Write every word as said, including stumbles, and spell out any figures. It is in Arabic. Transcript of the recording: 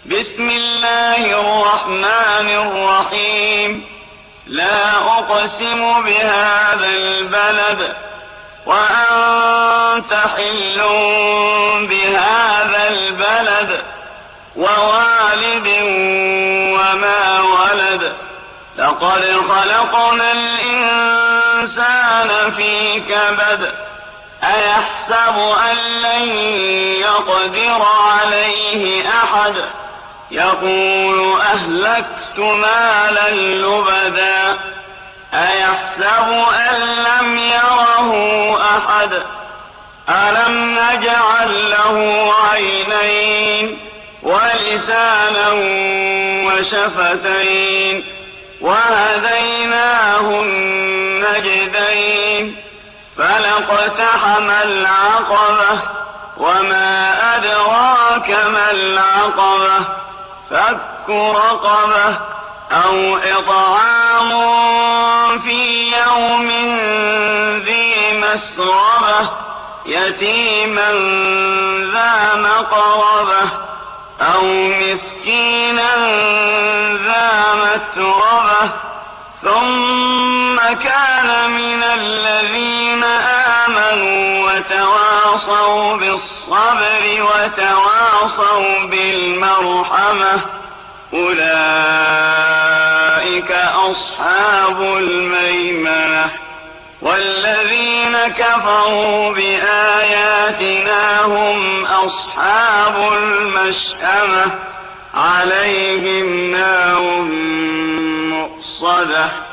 بسم الله الرحمن الرحيم لا أقسم بهذا البلد وأنت حل بهذا البلد ووالد وما ولد لقد خلقنا الإنسان في كبد أيحسب أن لن يقدر عليه أحد يقول أهلكت مالا لبدا أيحسب أن لم يره أحد ألم نجعل له عينين ولسانا وشفتين وهديناه النجدين فلاقتحم العقبة وما أدراك ما العقبة فك رقبة أو إطعام في يوم ذي مسربة يتيما ذا مقربة أو مسكينا ذا متربة ثم كان من الذين آمنوا وتواصوا بالصبر وتواصوا بالمرحمة أولئك أصحاب الميمنة والذين كفروا بآياتنا هم أصحاب المشأمة عليهم نار مؤصدة